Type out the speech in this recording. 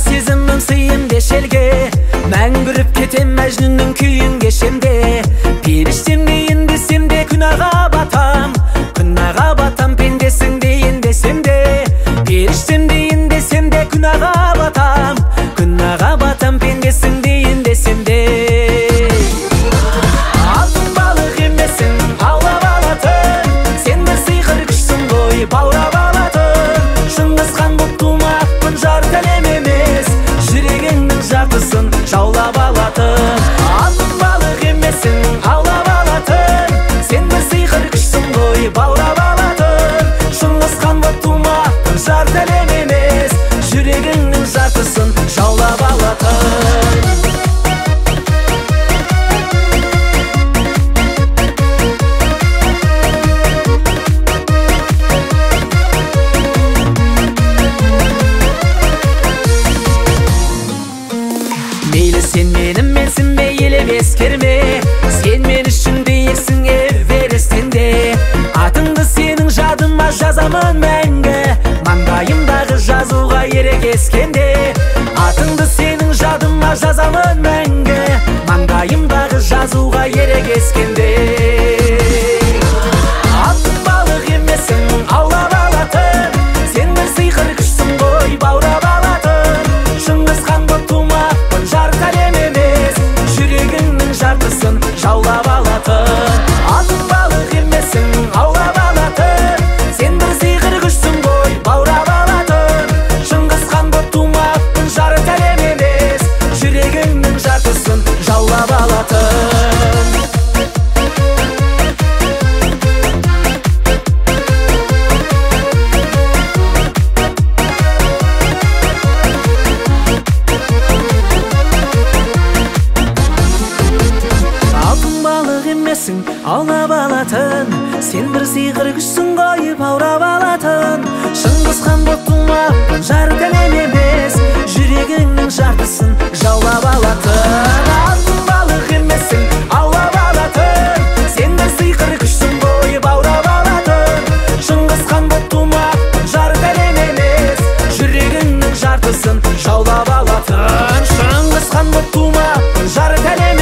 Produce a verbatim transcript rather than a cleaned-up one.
сезімім сыйым дешелге, мәңгүріп кетем мәжнүннің күйін кешемде. Періштем дейін десем де күнәға батам, күнәға батам пендесің дейін десем де. Періштем дейін десем де күнәға батам, күнәға батам пендесің дейін десем де. Алтын балық емесің аулап алатын, сен бір сиқыр күшсің ғой баурап алатын. Шыңғыс хан боп тумақпын жар кәлем емес, жүрегіңнің жартысын жаулап алатын. Алтын балық емесің аулап алатын, сен бір сиқыр күшсің ғой баурап алатын. Шыңғыс хан боп тумақпын жар кәлем емес, жүрегіңнің жартысын жаулап алатын. Мейлі сен менің менсің бе елеп ескерме, сен мен үшін биіксің Эверестенде. Атыңды сенің жадыма жазамын мәңгі, маңдайымдағы жазуға ерегескенде. Атыңды сенің жадыма жазамын мәңгі, маңдайымдағы жазуға ерегескенде. Алтын балық емесің аулап алатын, сен бір сиқыр күшсің ғой баурап алатын. Шыңғыс хан боп тумақпын жар кәлем емес, жүрегіңнің жартысын жаулап алатын. Алтын балық емесің аулап алатын, сен бір сиқыр күшсің ғой баурап алатын. Шыңғыс хан боп тумақпын жар кәлем емес, жүрегіңнің жартысын жаулап алатын. Аулап алатын, сен бір сиқыр күшсің ғой баурап алатын. Шыңғыс хан боп тумақпын жар кәлем емес, жүрегіңнің жартысын жаулап алатын. Алтын балық емесің аулап алатын, сен бір сиқыр күшсің ғой баурап алатын. Шыңғыс хан боп тумақпын жар кәлем емес, жүрегіңнің жартысын жаулап алатын. Шыңғыс хан боп тумақпын жар кәлем